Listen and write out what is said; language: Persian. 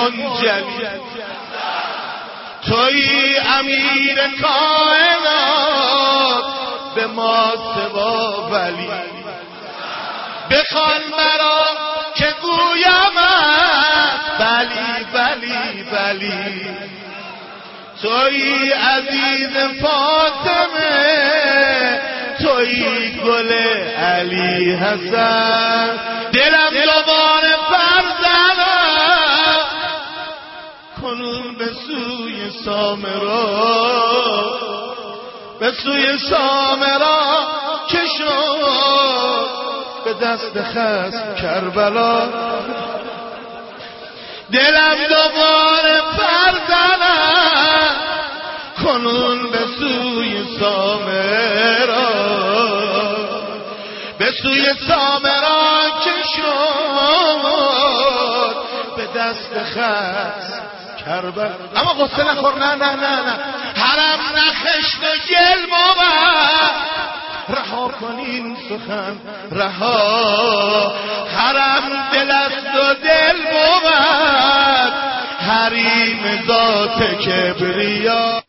منجلی، تویی امیر کائنات به ما سوا ولی. بخوان مرا که گویم بلی بلی بلی، تویی عزیز فاطمه، تویی گل علی حسن. دلم دوباره برزنم کنون به سوی سامرا، به سوی سامرا که شد به دست خصم کربلا. دلم دوباره برزنم کنون به سوی سامرا، به سوی سامرا که شد به دست خصم کربلا. اما قصه نخور، نه نه نه نه، حرم نخشت و گل بود، رها کنین سخن رها. حرم دل است و دل بود، حریم ذات کبریا.